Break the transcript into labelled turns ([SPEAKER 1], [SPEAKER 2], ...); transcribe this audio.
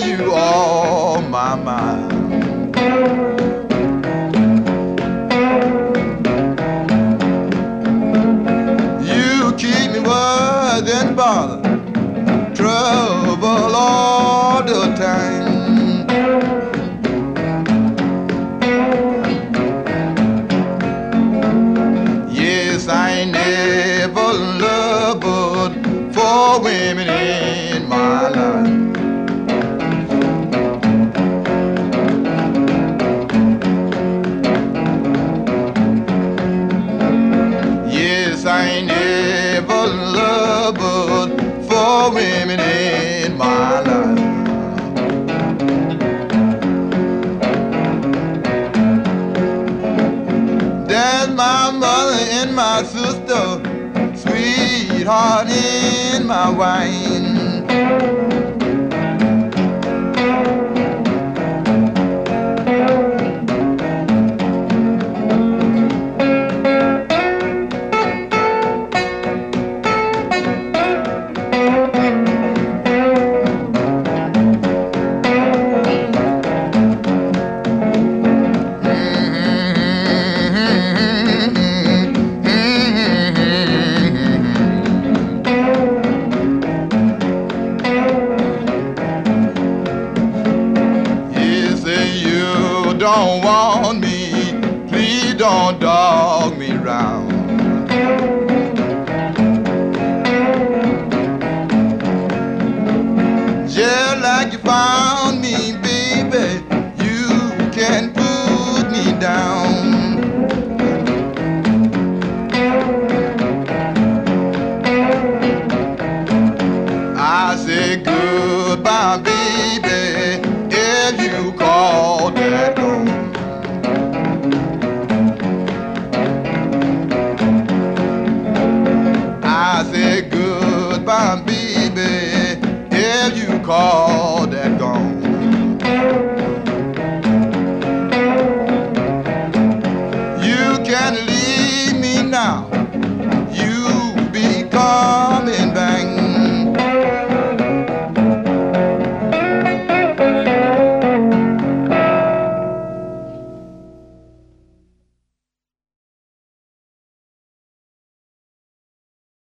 [SPEAKER 1] you on my mind. You keep me worried and bothered, trouble all the time. Yes, I ain't never loved but 4 women in my life. Yes, I ain't never loved but 4 women in my life. There's my mother and my sister, sweetheart in my wine. Don't want me, please don't dog me round. Just like you found me, baby, you can put me down. I say goodbye, baby, if you call that home. I say goodbye, baby, if you call